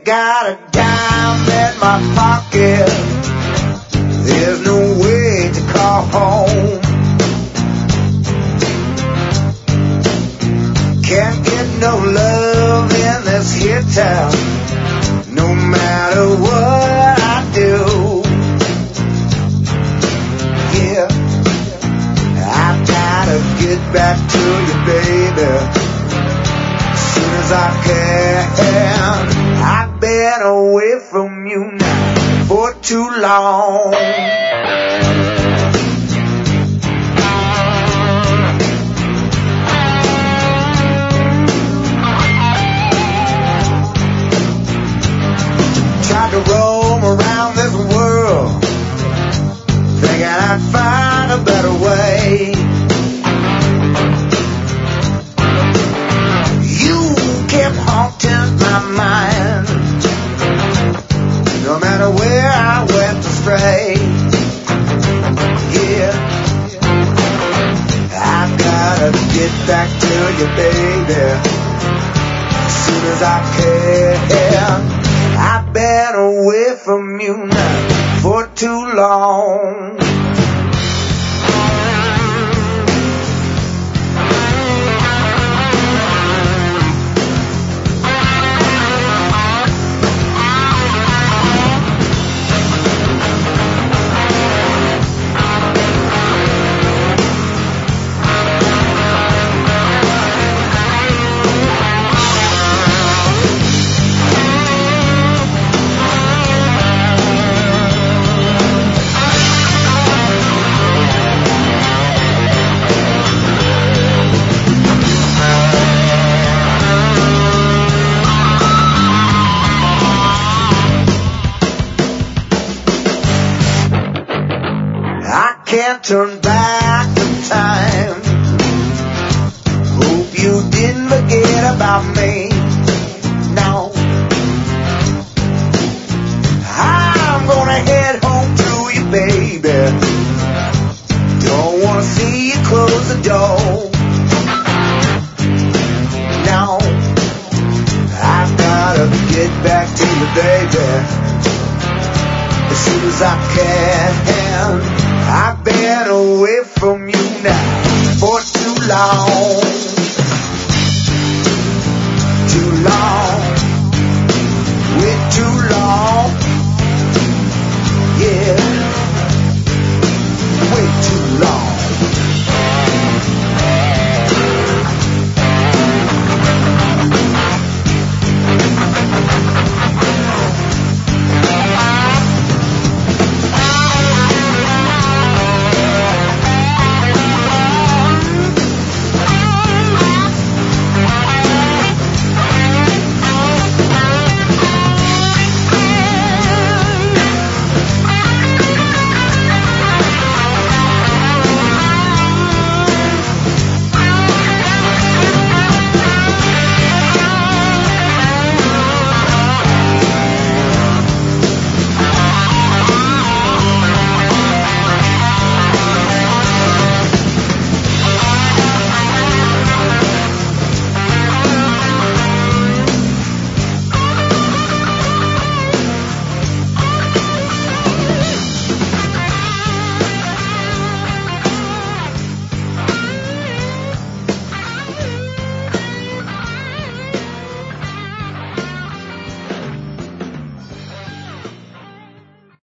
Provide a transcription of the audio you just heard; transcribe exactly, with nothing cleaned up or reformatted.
got a dime in my pocket. There's no way to call home. Can't get no love in this here town, no matter what I do. Yeah, I gotta get back to you, baby, as soon as I can. I've been away from you now for too long. Tried to roam around this world, thinking I'd find a better way. You kept haunting my mind, no matter where I went astray. Yeah, I've gotta get back to you, baby, as soon as I can. I've been away from you now for too long. Can't turn back the time. Hope you didn't forget about me. No, I'm gonna head home to you, baby. Don't wanna see you close the door. No, I've gotta get back to you, baby, as soon as I can. I've been away from you now for too long, too long.